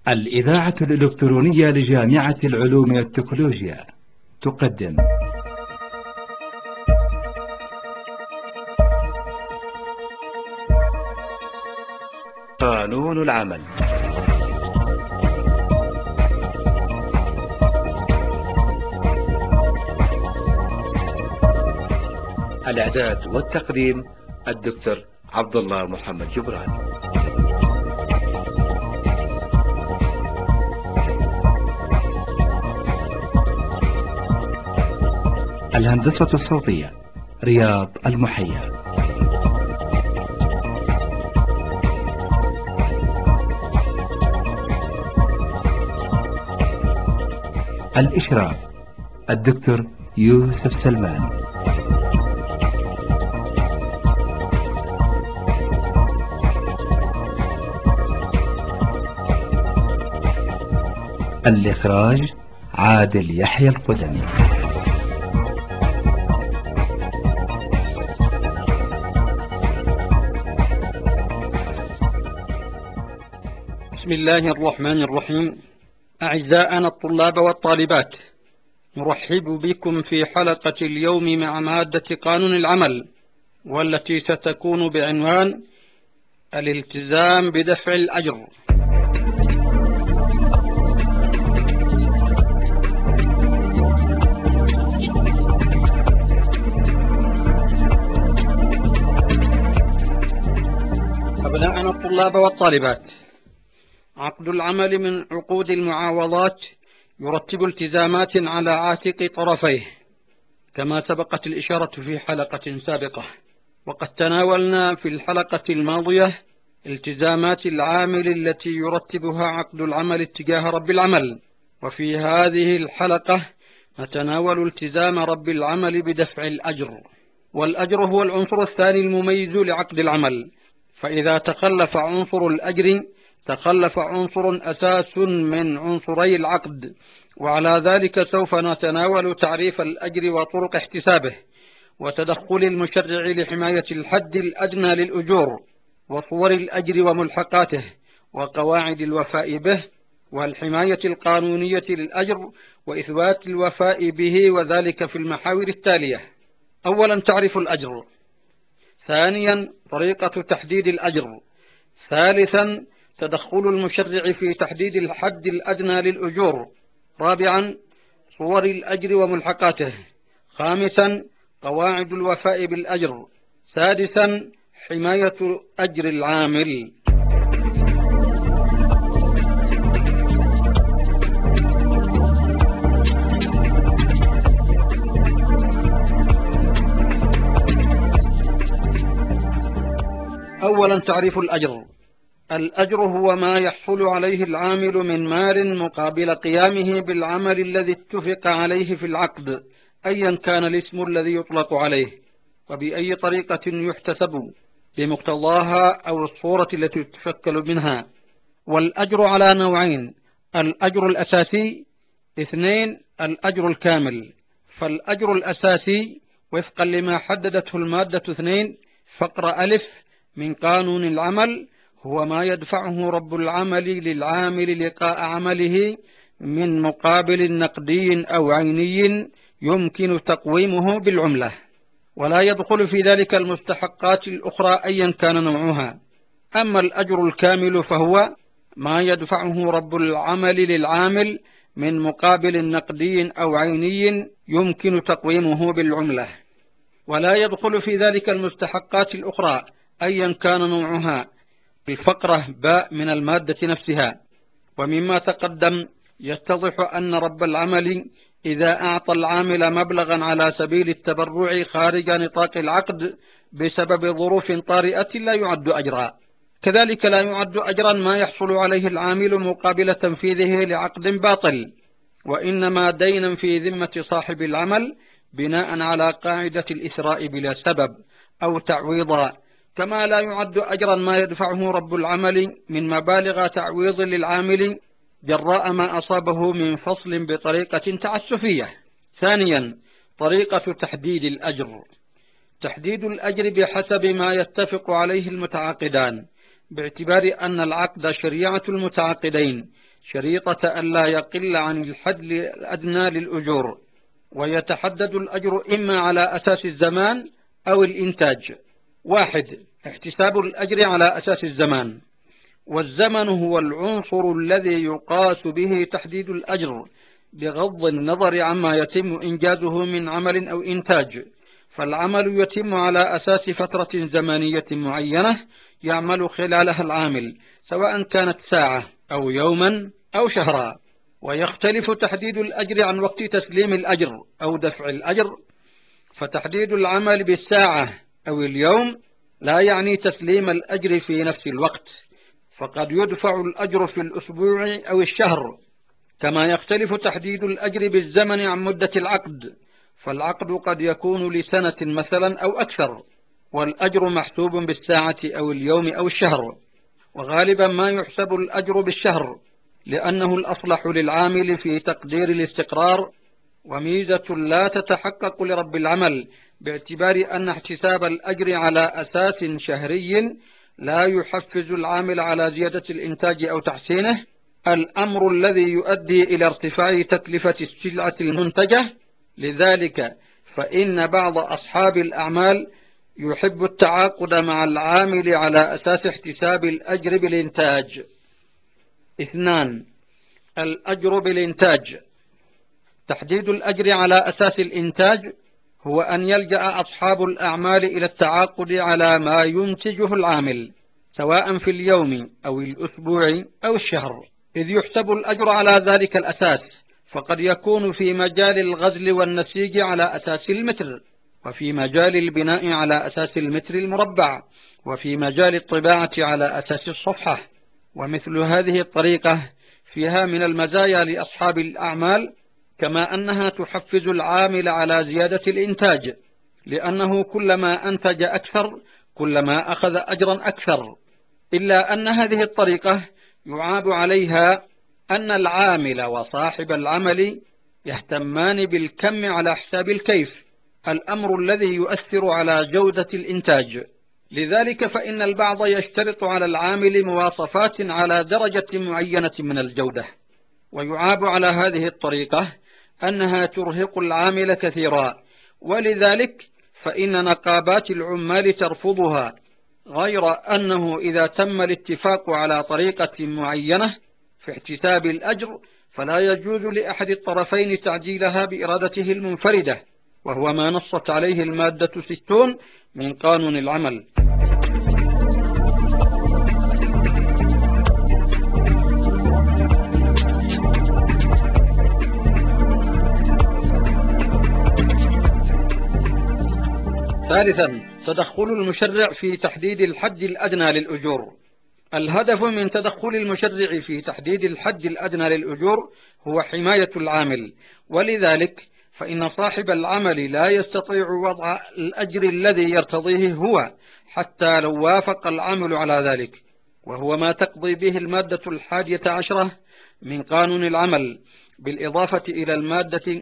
الإذاعة الإلكترونية لجامعة العلوم والتكنولوجيا تقدم قانون العمل. الإعداد والتقديم الدكتور عبد الله محمد جبران. الهندسة الصوتية رياض المحيا. الإشراف الدكتور يوسف سلمان. الإخراج عادل يحيى القدمي. بسم الله الرحمن الرحيم. أعزائنا الطلاب والطالبات، نرحب بكم في حلقة اليوم مع مادة قانون العمل، والتي ستكون بعنوان الالتزام بدفع الأجر. أبناءنا الطلاب والطالبات، عقد العمل من عقود المعاوضات يرتب التزامات على عاتق طرفيه، كما سبقت الإشارة في حلقة سابقة. وقد تناولنا في الحلقة الماضية التزامات العامل التي يرتبها عقد العمل اتجاه رب العمل، وفي هذه الحلقة نتناول التزام رب العمل بدفع الأجر. والأجر هو العنصر الثاني المميز لعقد العمل، فإذا تخلف عنصر الأجر تخلف عنصر أساس من عنصري العقد، وعلى ذلك سوف نتناول تعريف الأجر وطرق احتسابه، وتدخل المشرع لحماية الحد الأدنى للأجور، وصور الأجر وملحقاته، وقواعد الوفاء به، والحماية القانونية للأجر، وإثبات الوفاء به، وذلك في المحاور التالية: أولا تعريف الأجر، ثانيا طريقة تحديد الأجر، ثالثا تدخل المشرع في تحديد الحد الأدنى للأجور، رابعا صور الأجر وملحقاته، خامسا قواعد الوفاء بالأجر، سادسا حماية أجر العامل. أولا تعريف الأجر. الأجر هو ما يحصل عليه العامل من مال مقابل قيامه بالعمل الذي اتفق عليه في العقد، أيا كان الاسم الذي يطلق عليه، وبأي طريقة يحتسب بمقتضاها أو الصورة التي تتشكل منها. والأجر على نوعين: الأجر الأساسي، اثنين الأجر الكامل. فالأجر الأساسي وفقا لما حددته المادة 2 فقرة ألف من قانون العمل هو ما يدفعه رب العمل للعامل لقاء عمله من مقابل نقدي أو عيني يمكن تقويمه بالعملة، ولا يدخل في ذلك المستحقات الأخرى أيا كان نوعها. أما الأجر الكامل فهو ما يدفعه رب العمل للعامل من مقابل نقدي أو عيني يمكن تقويمه بالعملة، ولا يدخل في ذلك المستحقات الأخرى أيا كان نوعها. الفقرة باء من المادة نفسها. ومما تقدم يتضح أن رب العمل إذا أعطى العامل مبلغا على سبيل التبرع خارج نطاق العقد بسبب ظروف طارئة لا يعد أجرا. كذلك لا يعد أجرا ما يحصل عليه العامل مقابل تنفيذه لعقد باطل، وإنما دينا في ذمة صاحب العمل بناء على قاعدة الإسراء بلا سبب أو تعويضا. كما لا يعد أجرا ما يدفعه رب العمل من مبالغ تعويض للعامل جراء ما أصابه من فصل بطريقة تعسفية. ثانيا طريقة تحديد الأجر. تحديد الأجر بحسب ما يتفق عليه المتعاقدان، باعتبار أن العقد شريعة المتعاقدين، شريطة ألا يقل عن الحد الأدنى للأجور، ويتحدد الأجر إما على أساس الزمان أو الإنتاج. 1. احتساب الأجر على أساس الزمان، والزمن هو العنصر الذي يقاس به تحديد الأجر بغض النظر عما يتم إنجازه من عمل أو إنتاج، فالعمل يتم على أساس فترة زمنية معينة يعمل خلالها العامل، سواء كانت ساعة أو يوما أو شهرا. ويختلف تحديد الأجر عن وقت تسليم الأجر أو دفع الأجر، فتحديد العمل بالساعة أو اليوم لا يعني تسليم الأجر في نفس الوقت، فقد يدفع الأجر في الأسبوع أو الشهر. كما يختلف تحديد الأجر بالزمن عن مدة العقد، فالعقد قد يكون لسنة مثلا أو أكثر، والأجر محسوب بالساعة أو اليوم أو الشهر. وغالبا ما يحسب الأجر بالشهر، لأنه الأصلح للعامل في تقدير الاستقرار، وميزة لا تتحقق لرب العمل، باعتبار أن احتساب الأجر على أساس شهري لا يحفز العامل على زيادة الإنتاج أو تحسينه، الأمر الذي يؤدي إلى ارتفاع تكلفة السلعة المنتجة. لذلك فإن بعض أصحاب الأعمال يحب التعاقد مع العامل على أساس احتساب الأجر بالإنتاج. 2. الأجر بالإنتاج. تحديد الأجر على أساس الإنتاج هو أن يلجأ أصحاب الأعمال إلى التعاقد على ما ينتجه العامل، سواء في اليوم أو الأسبوع أو الشهر، إذ يحسب الأجر على ذلك الأساس، فقد يكون في مجال الغزل والنسيج على أساس المتر، وفي مجال البناء على أساس المتر المربع، وفي مجال الطباعة على أساس الصفحة. ومثل هذه الطريقة فيها من المزايا لأصحاب الأعمال، كما أنها تحفز العامل على زيادة الإنتاج، لأنه كلما أنتج أكثر كلما أخذ أجرا أكثر. إلا أن هذه الطريقة يعاب عليها أن العامل وصاحب العمل يهتمان بالكم على حساب الكيف، الأمر الذي يؤثر على جودة الإنتاج. لذلك فإن البعض يشترط على العامل مواصفات على درجة معينة من الجودة، ويعاب على هذه الطريقة أنها ترهق العامل كثيرا، ولذلك فإن نقابات العمال ترفضها، غير أنه إذا تم الاتفاق على طريقة معينة في احتساب الأجر فلا يجوز لأحد الطرفين تعديلها بإرادته المنفردة، وهو ما نصت عليه المادة 60 من قانون العمل. ثالثا، تدخل المشرع في تحديد الحد الأدنى للأجور. الهدف من تدخل المشرع في تحديد الحد الأدنى للأجور هو حماية العامل، ولذلك فإن صاحب العمل لا يستطيع وضع الأجر الذي يرتضيه هو حتى لو وافق العامل على ذلك، وهو ما تقضي به المادة 11 من قانون العمل، بالإضافة إلى المادة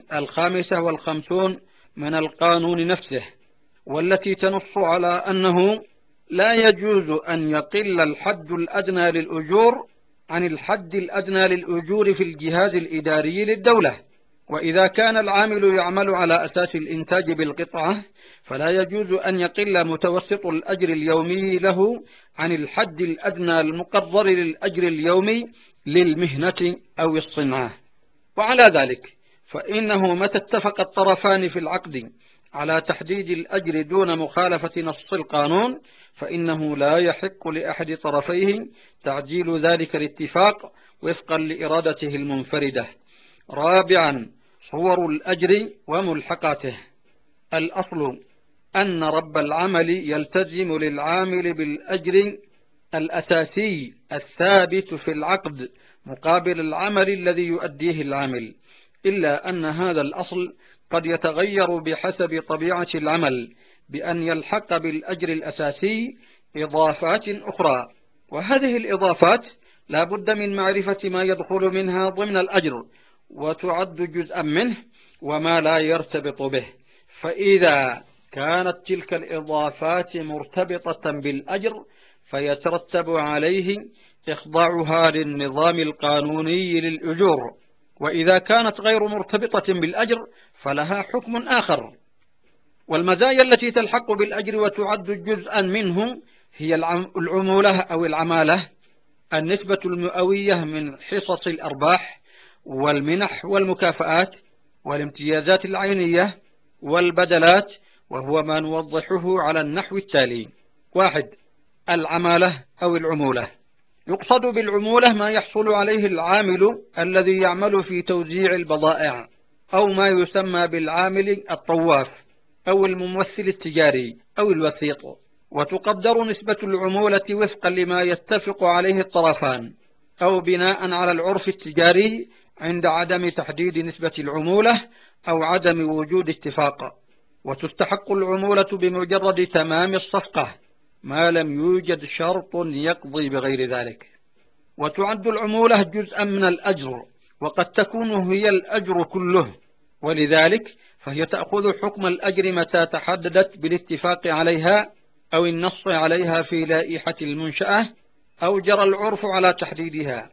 55 من القانون نفسه، والتي تنص على أنه لا يجوز أن يقل الحد الأدنى للأجور عن الحد الأدنى للأجور في الجهاز الإداري للدولة. وإذا كان العامل يعمل على أساس الإنتاج بالقطعة، فلا يجوز أن يقل متوسط الأجر اليومي له عن الحد الأدنى المقرر للأجر اليومي للمهنة أو الصنعة. وعلى ذلك فإنه متى اتفق الطرفان في العقد على تحديد الأجر دون مخالفة نص القانون، فإنه لا يحق لأحد طرفيه تعجيل ذلك الاتفاق وفقا لإرادته المنفردة. رابعا، صور الأجر وملحقاته. الأصل أن رب العمل يلتزم للعامل بالأجر الأساسي الثابت في العقد مقابل العمل الذي يؤديه العامل، إلا أن هذا الأصل قد يتغير بحسب طبيعة العمل، بأن يلحق بالأجر الأساسي إضافات أخرى، وهذه الإضافات لا بد من معرفة ما يدخل منها ضمن الأجر وتعد جزءا منه وما لا يرتبط به. فإذا كانت تلك الإضافات مرتبطة بالأجر فيترتب عليه إخضاعها للنظام القانوني للأجور، وإذا كانت غير مرتبطة بالأجر فلها حكم آخر. والمزايا التي تلحق بالأجر وتعد جزءا منه هي العمولة أو العمالة، النسبة المئوية من حصص الأرباح، والمنح والمكافآت، والامتيازات العينية، والبدلات، وهو ما نوضحه على النحو التالي: 1. العمالة أو العمولة. يقصد بالعمولة ما يحصل عليه العامل الذي يعمل في توزيع البضائع، أو ما يسمى بالعامل الطواف، أو الممثل التجاري، أو الوسيط. وتقدر نسبة العمولة وفقا لما يتفق عليه الطرفان، أو بناء على العرف التجاري عند عدم تحديد نسبة العمولة أو عدم وجود اتفاق. وتستحق العمولة بمجرد تمام الصفقة ما لم يوجد شرط يقضي بغير ذلك. وتعد العمولة جزءا من الأجر، وقد تكون هي الأجر كله، ولذلك فهي تأخذ حكم الأجر متى تحددت بالاتفاق عليها أو النص عليها في لائحة المنشأة أو جرى العرف على تحديدها.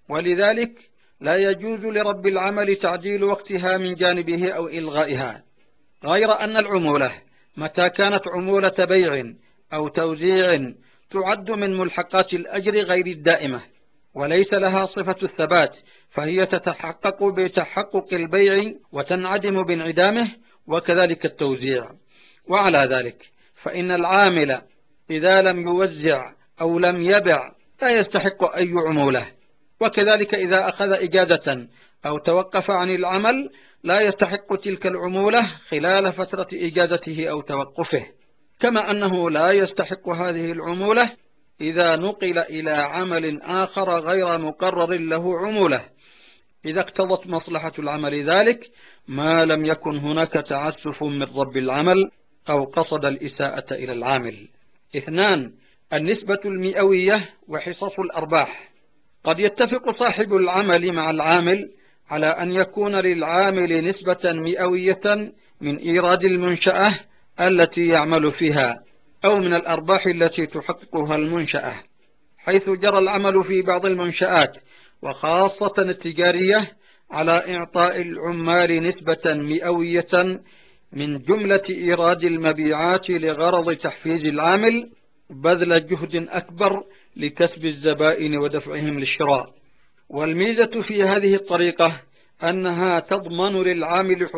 ولذلك لا يجوز لرب العمل تعديل وقتها من جانبه أو إلغائها، غير أن العمولة متى كانت عمولة بيع أو توزيع تعد من ملحقات الأجر غير الدائمة، وليس لها صفة الثبات، فهي تتحقق بتحقق البيع وتنعدم بانعدامه، وكذلك التوزيع. وعلى ذلك فإن العامل إذا لم يوزع أو لم يبع لا يستحق أي عمولة، وكذلك إذا أخذ إجازة أو توقف عن العمل لا يستحق تلك العمولة خلال فترة إجازته أو توقفه، كما أنه لا يستحق هذه العمولة إذا نقل إلى عمل آخر غير مقرر له عمولة، إذا اقتضت مصلحة العمل ذلك، ما لم يكن هناك تعسف من رب العمل أو قصد الإساءة إلى العامل. 2. النسبة المئوية وحصص الأرباح. قد يتفق صاحب العمل مع العامل على أن يكون للعامل نسبة مئوية من إيراد المنشأة التي يعمل فيها، أو من الأرباح التي تحققها المنشأة، حيث جرى العمل في بعض المنشآت وخاصة التجارية على إعطاء العمال نسبة مئوية من جملة إيراد المبيعات لغرض تحفيز العامل بذل جهد أكبر لكسب الزبائن ودفعهم للشراء. والميزة في هذه الطريقة أنها تضمن للعامل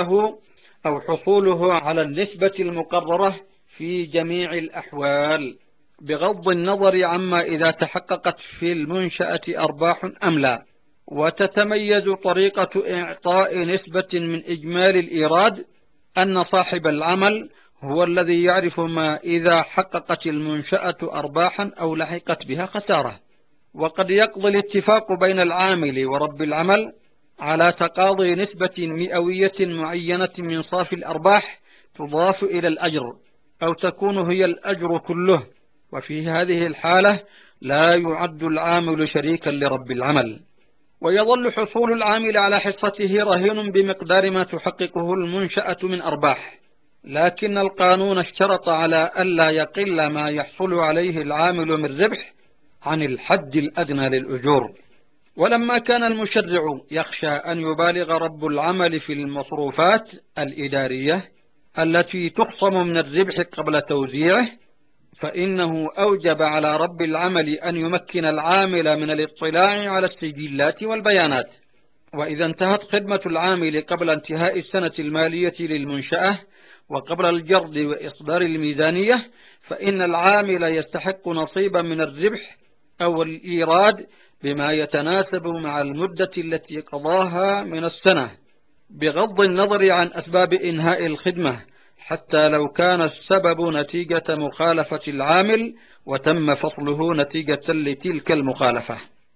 حصوله على النسبة المقررة في جميع الأحوال، بغض النظر عما إذا تحققت في المنشأة أرباح أم لا. وتتميز طريقة إعطاء نسبة من إجمالي الإيراد أن صاحب العمل هو الذي يعرف ما إذا حققت المنشأة أرباحا أو لحقت بها خسارة. وقد يقضي الاتفاق بين العامل ورب العمل على تقاضي نسبة مئوية معينة من صافي الأرباح تضاف إلى الأجر، أو تكون هي الأجر كله، وفي هذه الحالة لا يعد العامل شريكا لرب العمل. ويظل حصول العامل على حصته رهين بمقدار ما تحققه المنشأة من أرباح، لكن القانون اشترط على ألا يقل ما يحصل عليه العامل من ربح عن الحد الأدنى للأجور. ولما كان المشرع يخشى أن يبالغ رب العمل في المصروفات الإدارية التي تخصم من الربح قبل توزيعه، فإنه أوجب على رب العمل أن يمكن العامل من الاطلاع على السجلات والبيانات. وإذا انتهت خدمة العامل قبل انتهاء السنة المالية للمنشأة وقبل الجرد وإصدار الميزانية، فإن العامل يستحق نصيبا من الربح أو الإيراد بما يتناسب مع المدة التي قضاها من السنة، بغض النظر عن أسباب إنهاء الخدمة، حتى لو كان السبب نتيجة مخالفة العامل وتم فصله نتيجة لتلك المخالفة.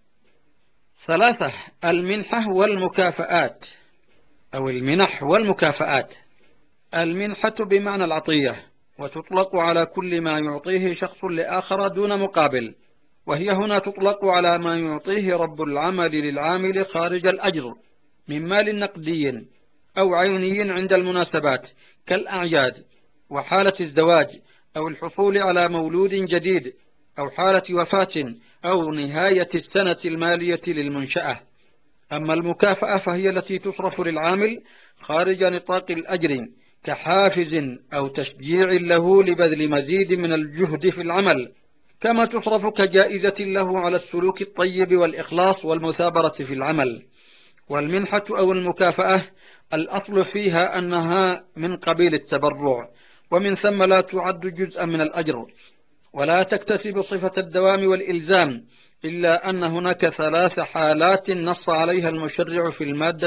3. المنحة والمكافآت أو المنح والمكافآت. المنحة بمعنى العطية، وتطلق على كل ما يعطيه شخص لآخر دون مقابل، وهي هنا تطلق على ما يعطيه رب العمل للعامل خارج الأجر من مال نقدي أو عيني عند المناسبات كالأعياد وحالة الزواج أو الحصول على مولود جديد أو حالة وفاة أو نهاية السنة المالية للمنشأة. أما المكافأة فهي التي تصرف للعامل خارج نطاق الأجر كحافز أو تشجيع له لبذل مزيد من الجهد في العمل، كما تصرف كجائزة له على السلوك الطيب والإخلاص والمثابرة في العمل. والمنحة أو المكافأة الأصل فيها أنها من قبيل التبرع، ومن ثم لا تعد جزءا من الأجر، ولا تكتسب صفة الدوام والإلزام، إلا أن هناك 3 حالات نص عليها المشرع في المادة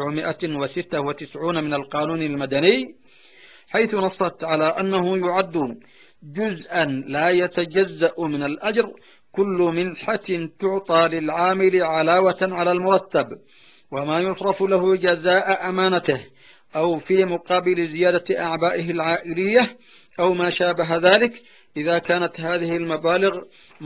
796 من القانون المدني، حيث نصت على أنه يعد جزءا لا يتجزأ من الأجر كل منحة تعطى للعامل علاوة على المرتب، وما يصرف له جزاء أمانته، أو في مقابل زيادة أعبائه العائلية، أو ما شابه ذلك، إذا كانت هذه المبالغ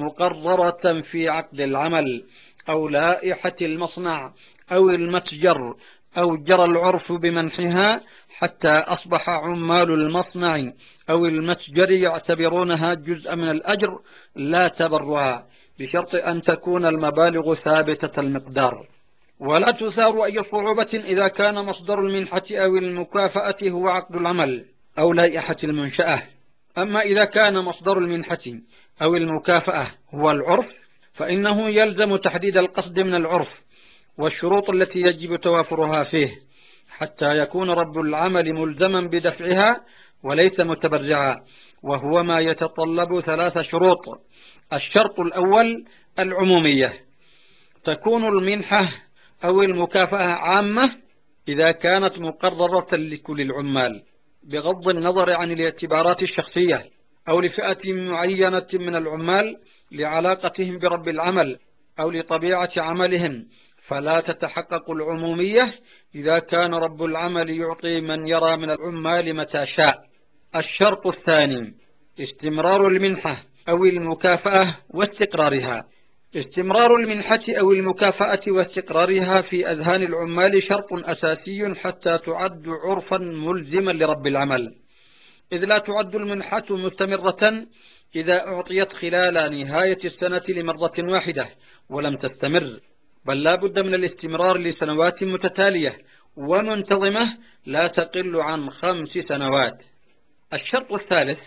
مقررة في عقد العمل أو لائحة المصنع أو المتجر، أو جرى العرف بمنحها حتى أصبح عمال المصنع أو المتجر يعتبرونها جزءا من الأجر لا تبرعا، بشرط أن تكون المبالغ ثابتة المقدار. ولا تثار أي صعوبة إذا كان مصدر المنحة أو المكافأة هو عقد العمل أو لائحة المنشأة. أما إذا كان مصدر المنحة أو المكافأة هو العرف، فإنه يلزم تحديد القصد من العرف والشروط التي يجب توافرها فيه، حتى يكون رب العمل ملزما بدفعها وليس متبرعا، وهو ما يتطلب 3 شروط. الشرط الأول العمومية، تكون المنحة أو المكافأة عامة إذا كانت مقررة لكل العمال بغض النظر عن الاعتبارات الشخصية، أو لفئة معينة من العمال لعلاقتهم برب العمل أو لطبيعة عملهم، فلا تتحقق العمومية إذا كان رب العمل يعطي من يرى من العمال متى شاء. الشرط الثاني استمرار المنحة أو المكافأة واستقرارها. استمرار المنحة أو المكافأة واستقرارها في أذهان العمال شرط أساسي حتى تعد عرفا ملزما لرب العمل، إذ لا تعد المنحة مستمرة إذا أعطيت خلال نهاية السنة لمرة واحدة ولم تستمر، بل لا بد من الاستمرار لسنوات متتالية ومنتظمة لا تقل عن 5 سنوات. الشرط الثالث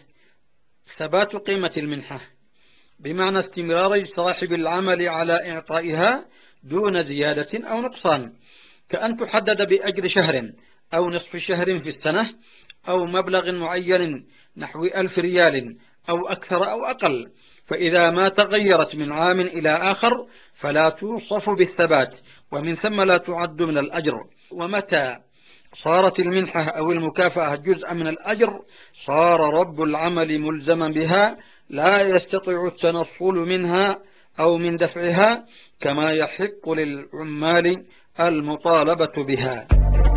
ثبات قيمة المنحة، بمعنى استمرار صاحب العمل على إعطائها دون زيادة أو نقصان، كأن تحدد بأجر شهر أو نصف شهر في السنة، أو مبلغ معين نحو 1000 ريال أو أكثر أو أقل، فإذا ما تغيرت من عام إلى آخر فلا توصف بالثبات، ومن ثم لا تعد من الأجر. ومتى صارت المنحة أو المكافأة جزءا من الأجر صار رب العمل ملزما بها، لا يستطيع التنصل منها أو من دفعها، كما يحق للعمال المطالبة بها.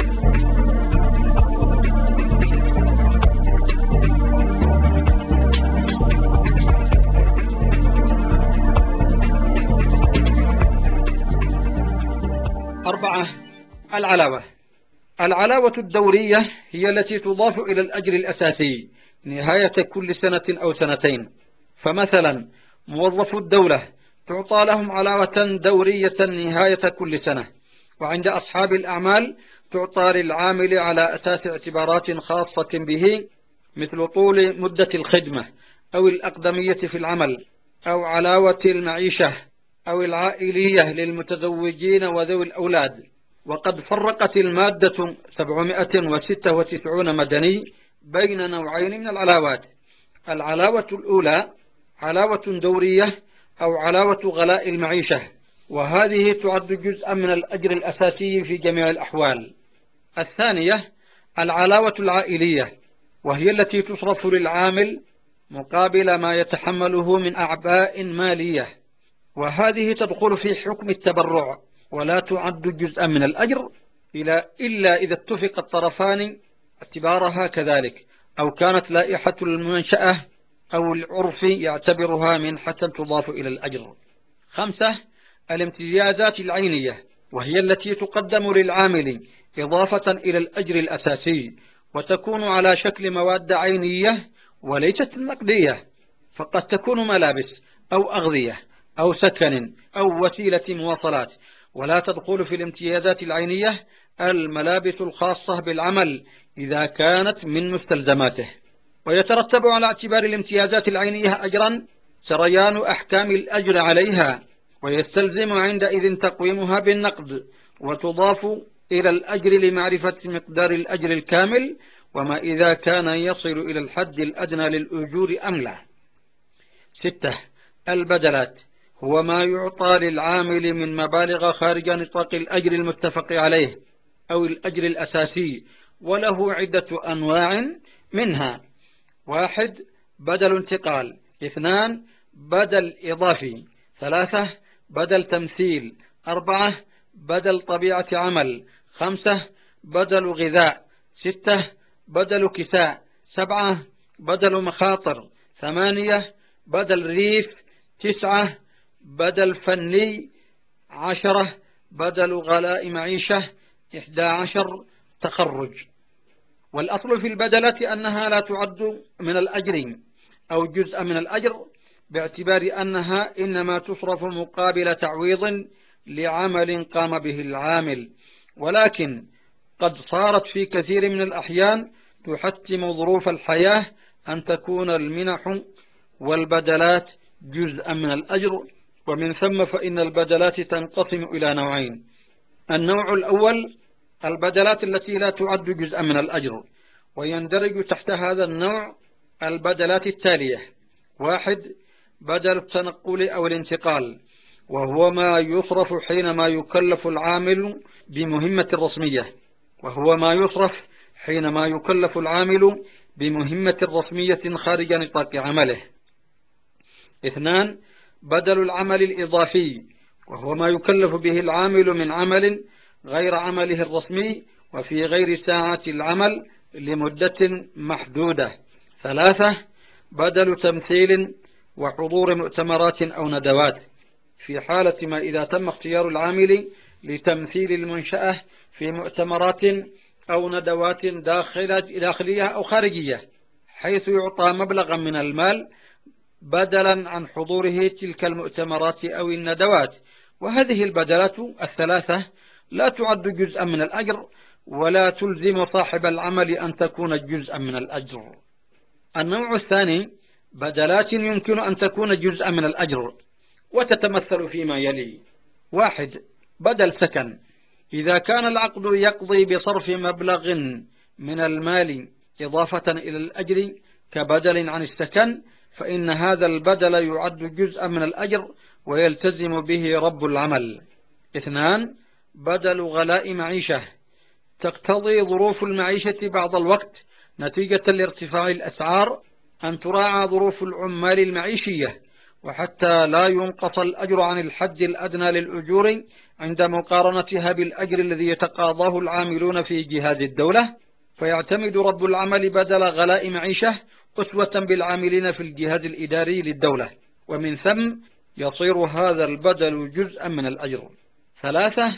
4. العلاوة. العلاوة الدورية هي التي تضاف إلى الأجر الأساسي نهاية كل سنة أو سنتين. فمثلا موظف الدولة تعطى لهم علاوة دورية نهاية كل سنة، وعند أصحاب الأعمال تعطى للعامل على أساس اعتبارات خاصة به، مثل طول مدة الخدمة أو الأقدمية في العمل أو علاوة المعيشة أو العائلية للمتزوجين وذوي الأولاد. وقد فرقت المادة 796 مدني بين نوعين من العلاوات: العلاوة الأولى علاوة دورية أو علاوة غلاء المعيشة، وهذه تعد جزءا من الأجر الأساسي في جميع الأحوال. الثانية العلاوة العائلية، وهي التي تصرف للعامل مقابل ما يتحمله من أعباء مالية، وهذه تدخل في حكم التبرع ولا تعد جزءا من الأجر إلا إذا اتفق الطرفان اعتبارها كذلك، أو كانت لائحة المنشأة أو العرف يعتبرها منحة تضاف إلى الأجر. 5. الامتيازات العينية، وهي التي تقدم للعامل إضافة إلى الأجر الأساسي، وتكون على شكل مواد عينية وليست نقدية، فقد تكون ملابس أو أغذية أو سكن أو وسيلة مواصلات. ولا تدخل في الامتيازات العينية الملابس الخاصة بالعمل إذا كانت من مستلزماته. ويترتب على اعتبار الامتيازات العينية أجرا سريان أحكام الأجر عليها، ويستلزم عندئذ تقويمها بالنقد، وتضاف إلى الأجر لمعرفة مقدار الأجر الكامل، وما إذا كان يصل إلى الحد الأدنى للأجور أم لا. 6. البدلات هو ما يعطى للعامل من مبالغ خارج نطاق الأجر المتفق عليه أو الأجر الأساسي، وله عدة أنواع، منها: 1. بدل انتقال. 2. بدل إضافي. 3. بدل تمثيل. 4. بدل طبيعة عمل. 5. بدل غذاء. 6. بدل كساء. 7. بدل مخاطر. 8. بدل ريف. 9. بدل فني. 10. بدل غلاء معيشة. 11. تخرج. والأصل في البدلة أنها لا تعد من الأجر أو جزء من الأجر، باعتبار أنها إنما تصرف مقابل تعويض لعمل قام به العامل، ولكن قد صارت في كثير من الأحيان تحتم ظروف الحياة أن تكون المنح والبدلات جزءا من الأجر. ومن ثم فإن البدلات تنقسم إلى نوعين: النوع الأول البدلات التي لا تعد جزءا من الأجر، ويندرج تحت هذا النوع البدلات التالية: 1. بدل التنقل أو الانتقال، وهو ما يصرف حينما يكلف العامل بمهمة رسمية خارج نطاق عمله. 2. بدل العمل الإضافي، وهو ما يكلف به العامل من عمل غير عمله الرسمي وفي غير ساعات العمل لمدة محدودة. 3. بدل تمثيل وحضور مؤتمرات أو ندوات، في حالة ما إذا تم اختيار العامل لتمثيل المنشأة في مؤتمرات أو ندوات داخلية أو خارجية، حيث يعطى مبلغا من المال بدلا عن حضوره تلك المؤتمرات أو الندوات. وهذه البدلات الثلاثة لا تعد جزءا من الأجر، ولا تلزم صاحب العمل أن تكون جزءا من الأجر. النوع الثاني بدلات يمكن أن تكون جزءا من الأجر، وتتمثل فيما يلي: 1. بدل سكن، إذا كان العقد يقضي بصرف مبلغ من المال إضافة إلى الأجر كبدل عن السكن، فإن هذا البدل يعد جزءا من الأجر ويلتزم به رب العمل. 2. بدل غلاء معيشة، تقتضي ظروف المعيشة بعض الوقت نتيجة لارتفاع الأسعار أن تراعى ظروف العمال المعيشية، وحتى لا ينقص الأجر عن الحد الأدنى للأجور عند مقارنتها بالأجر الذي يتقاضاه العاملون في جهاز الدولة، فيعتمد رب العمل بدل غلاء معيشة أسوة بالعاملين في الجهاز الإداري للدولة، ومن ثم يصير هذا البدل جزءا من الأجر. 3.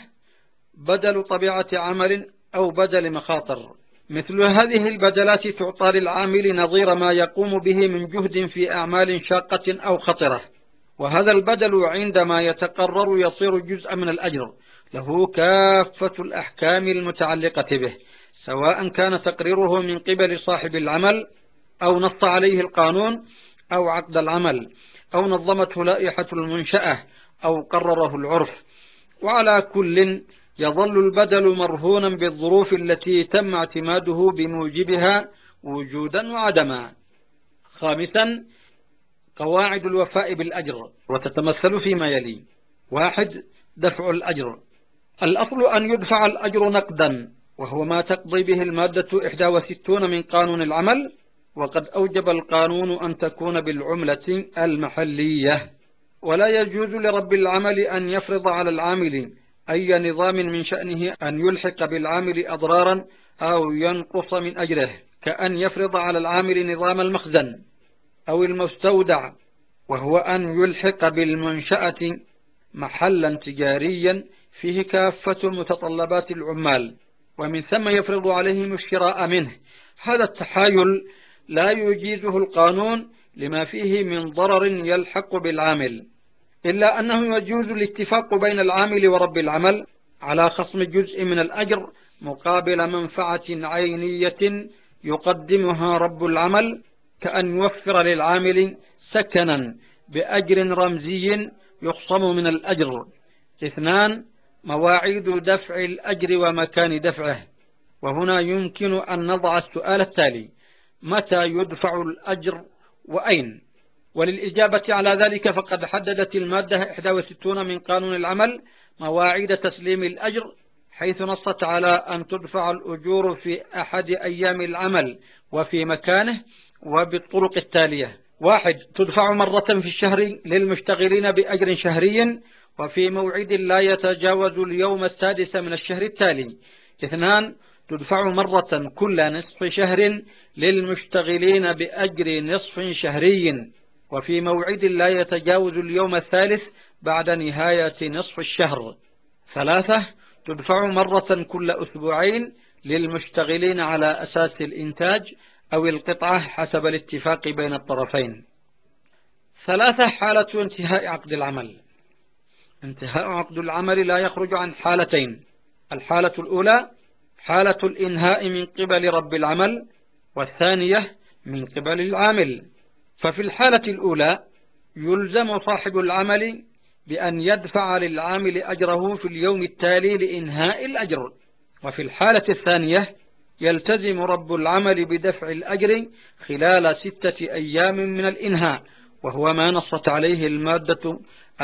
بدل طبيعة عمل أو بدل مخاطر، مثل هذه البدلات تعطى للعامل نظير ما يقوم به من جهد في أعمال شاقة أو خطرة، وهذا البدل عندما يتقرر يصير جزءا من الأجر، له كافة الأحكام المتعلقة به، سواء كان تقريره من قبل صاحب العمل أو نص عليه القانون أو عقد العمل أو نظمته لائحة المنشأة أو قرره العرف. وعلى كل يظل البدل مرهونا بالظروف التي تم اعتماده بموجبها وجودا وعدما. 5. قواعد الوفاء بالأجر، وتتمثل فيما يلي: 1. دفع الأجر، الأصل أن يدفع الأجر نقدا، وهو ما تقضي به المادة 61 من قانون العمل، وقد أوجب القانون أن تكون بالعملة المحلية. ولا يجوز لرب العمل أن يفرض على العامل أي نظام من شأنه أن يلحق بالعامل أضرارا أو ينقص من أجره، كأن يفرض على العامل نظام المخزن أو المستودع، وهو أن يلحق بالمنشأة محلا تجاريا فيه كافة متطلبات العمال، ومن ثم يفرض عليهم الشراء منه. هذا التحايل لا يجيزه القانون لما فيه من ضرر يلحق بالعامل، إلا أنه يجوز الاتفاق بين العامل ورب العمل على خصم جزء من الأجر مقابل منفعة عينية يقدمها رب العمل، كأن يوفر للعامل سكنا بأجر رمزي يخصم من الأجر. 2. مواعيد دفع الأجر ومكان دفعه. وهنا يمكن أن نضع السؤال التالي: متى يدفع الأجر وأين؟ وللإجابة على ذلك فقد حددت المادة 61 من قانون العمل مواعيد تسليم الأجر، حيث نصت على أن تدفع الأجور في أحد أيام العمل وفي مكانه وبالطرق التالية: 1. تدفع مرة في الشهر للمشتغلين بأجر شهري وفي موعد لا يتجاوز اليوم السادس من الشهر التالي. 2. تدفع مرة كل نصف شهر للمشتغلين بأجر نصف شهري وفي موعد لا يتجاوز اليوم الثالث بعد نهاية نصف الشهر. 3. تدفع مرة كل أسبوعين للمشتغلين على أساس الإنتاج أو القطعة حسب الاتفاق بين الطرفين. 3. حالة انتهاء عقد العمل. انتهاء عقد العمل لا يخرج عن حالتين: الحالة الأولى حالة الإنهاء من قبل رب العمل، والثانية من قبل العامل. ففي الحالة الأولى يلزم صاحب العمل بأن يدفع للعامل أجره في اليوم التالي لإنهاء الأجر، وفي الحالة الثانية يلتزم رب العمل بدفع الأجر خلال 6 أيام من الإنهاء، وهو ما نصت عليه المادة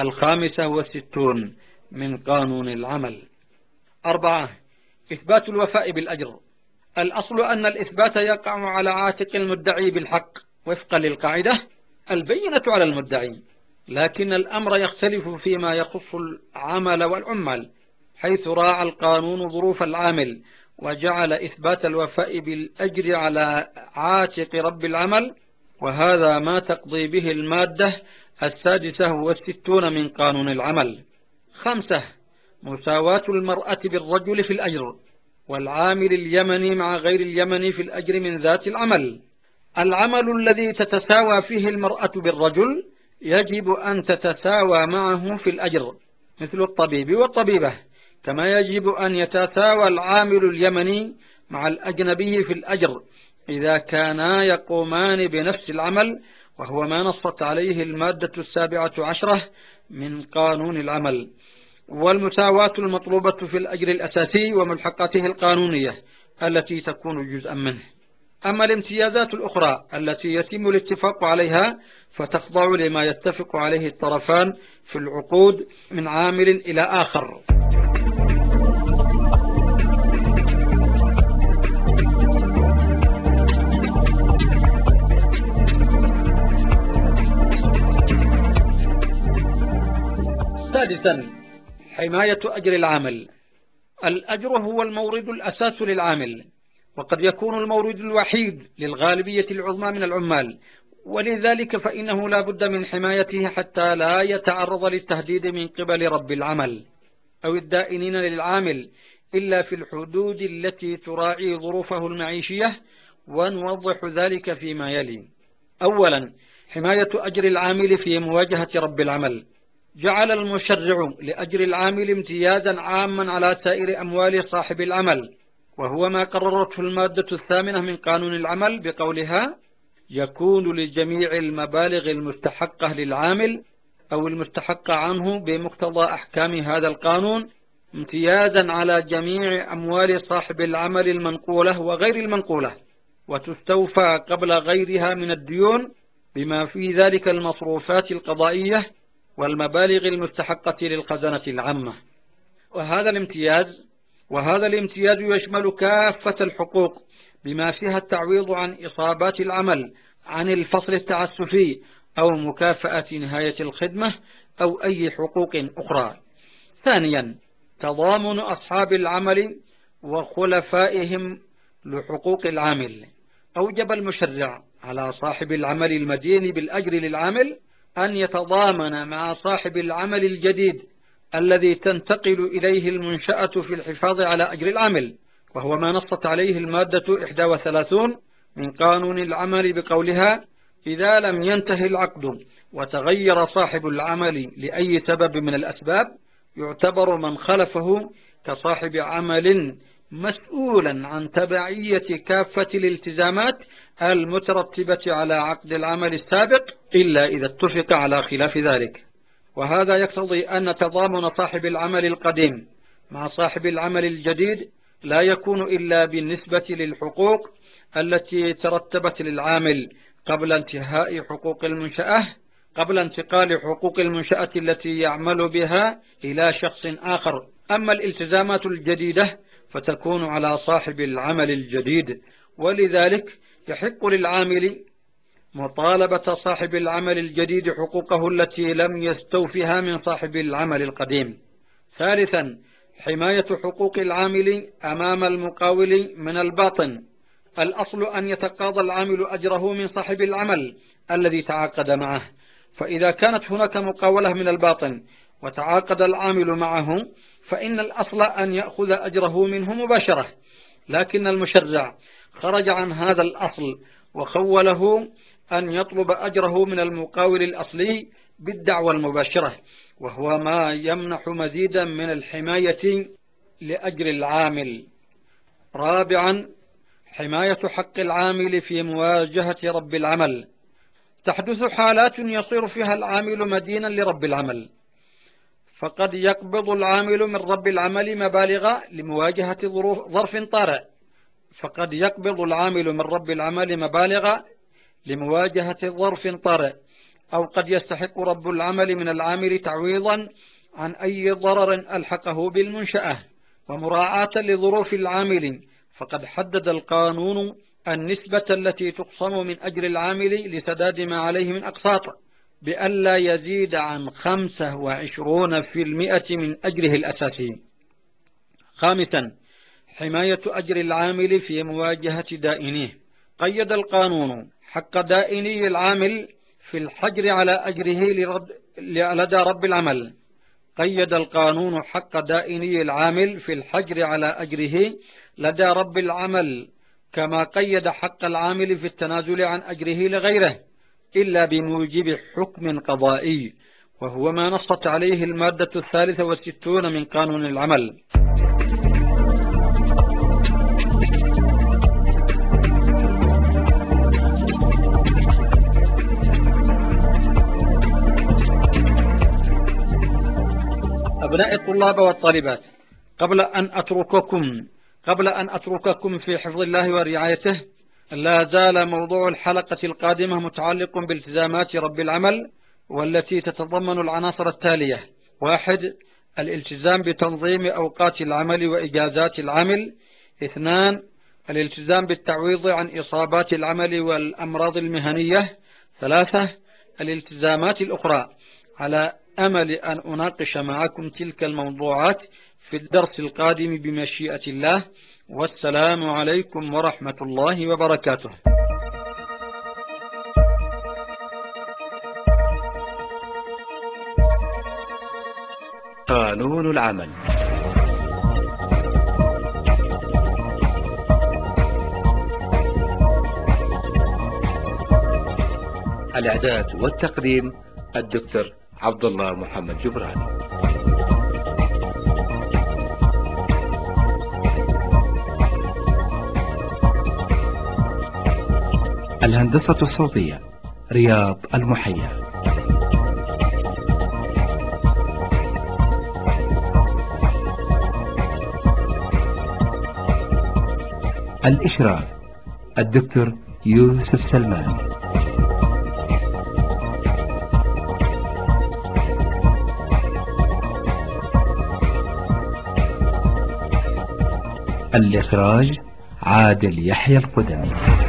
65 من قانون العمل. 4. إثبات الوفاء بالأجر. الأصل أن الإثبات يقع على عاتق المدعي بالحق وفقا للقاعدة: البينة على المدعي. لكن الأمر يختلف فيما يخص العمل والعمال، حيث راعى القانون ظروف العامل وجعل إثبات الوفاء بالأجر على عاتق رب العمل، وهذا ما تقضي به المادة 66 من قانون العمل. 5. مساواة المرأة بالرجل في الأجر، والعامل اليمني مع غير اليمني في الأجر من ذات العمل. العمل الذي تتساوى فيه المرأة بالرجل يجب أن تتساوى معه في الأجر، مثل الطبيب والطبيبة، كما يجب أن يتساوى العامل اليمني مع الأجنبي في الأجر إذا كانا يقومان بنفس العمل، وهو ما نصت عليه المادة 17 من قانون العمل. والمساواة المطلوبة في الأجر الأساسي وملحقاته القانونية التي تكون جزءا منه. أما الامتيازات الأخرى التي يتم الاتفاق عليها فتخضع لما يتفق عليه الطرفان في العقود من عامل إلى آخر. سادسا، حماية أجر العامل. الأجر هو المورد الأساس للعامل، وقد يكون المورد الوحيد للغالبية العظمى من العمال، ولذلك فإنه لا بد من حمايته حتى لا يتعرض للتهديد من قبل رب العمل أو الدائنين للعامل إلا في الحدود التي تراعي ظروفه المعيشية، ونوضح ذلك فيما يلي. أولا، حماية أجر العامل في مواجهة رب العمل. جعل المشرع لأجر العامل امتيازا عاما على سائر أموال صاحب العمل، وهو ما قررته المادة 8 من قانون العمل بقولها: يكون لجميع المبالغ المستحقة للعامل أو المستحقة عنه بمقتضى أحكام هذا القانون امتيازا على جميع أموال صاحب العمل المنقولة وغير المنقولة، وتستوفى قبل غيرها من الديون بما في ذلك المصروفات القضائية والمبالغ المستحقة للخزانة العامة. وهذا الامتياز يشمل كافة الحقوق بما فيها التعويض عن إصابات العمل، عن الفصل التعسفي أو مكافأة نهاية الخدمة أو أي حقوق أخرى. ثانيا، تضامن أصحاب العمل وخلفائهم لحقوق العامل. أوجب المشرع على صاحب العمل المدين بالأجر للعامل أن يتضامن مع صاحب العمل الجديد الذي تنتقل إليه المنشأة في الحفاظ على أجر العامل، وهو ما نصت عليه المادة 31 من قانون العمل بقولها: إذا لم ينتهي العقد وتغير صاحب العمل لأي سبب من الأسباب، يعتبر من خلفه كصاحب عمل مسؤولا عن تبعية كافة الالتزامات المترتبة على عقد العمل السابق، إلا إذا اتفق على خلاف ذلك. وهذا يقتضي أن تضامن صاحب العمل القديم مع صاحب العمل الجديد لا يكون إلا بالنسبة للحقوق التي ترتبت للعامل قبل انتهاء حقوق المنشأة، قبل انتقال حقوق المنشأة التي يعمل بها إلى شخص آخر. أما الالتزامات الجديدة فتكون على صاحب العمل الجديد، ولذلك يحق للعامل مطالبة صاحب العمل الجديد حقوقه التي لم يستوفها من صاحب العمل القديم. ثالثا، حماية حقوق العامل أمام المقاول من الباطن. الأصل أن يتقاضى العامل أجره من صاحب العمل الذي تعاقد معه، فإذا كانت هناك مقاولة من الباطن وتعاقد العامل معه فإن الأصل أن يأخذ أجره منه مباشرة، لكن المشرع خرج عن هذا الأصل وخوله أن يطلب أجره من المقاول الأصلي بالدعوى المباشرة، وهو ما يمنح مزيدا من الحماية لأجر العامل. رابعا، حماية حق العامل في مواجهة رب العمل. تحدث حالات يصير فيها العامل مدينا لرب العمل، فقد يقبض العامل من رب العمل مبالغ لمواجهة ظرف طارئ، أو قد يستحق رب العمل من العامل تعويضا عن أي ضرر ألحقه بالمنشأة. ومراعاة لظروف العامل، فقد حدد القانون النسبة التي تقسم من أجر العامل لسداد ما عليه من أقساط بألا يزيد عن 25% من أجره الأساسي. خامسا، حماية أجر العامل في مواجهة دائنيه. قيد القانون حق دائني العامل في الحجر على أجره لدى رب العمل. قيد القانون حق دائني العامل في الحجر على أجره لدى رب العمل، كما قيد حق العامل في التنازل عن أجره لغيره، إلا بموجب حكم قضائي، وهو ما نصت عليه المادة 63 من قانون العمل. أبناء الطلاب والطالبات، قبل أن أترككم في حفظ الله ورعايته، لا زال موضوع الحلقة القادمة متعلق بالتزامات رب العمل، والتي تتضمن العناصر التالية: 1. الالتزام بتنظيم أوقات العمل وإجازات العمل. 2. الالتزام بالتعويض عن إصابات العمل والأمراض المهنية. 3. الالتزامات الأخرى، على أمل أن أناقش معكم تلك الموضوعات في الدرس القادم بمشيئة الله. والسلام عليكم ورحمة الله وبركاته. قانون العمل. الإعداد والتقديم الدكتور عبد الله محمد جبران. الهندسة الصوتية رياض المحيا. الإشراف الدكتور يوسف سلمان. الإخراج عادل يحيى القدمي.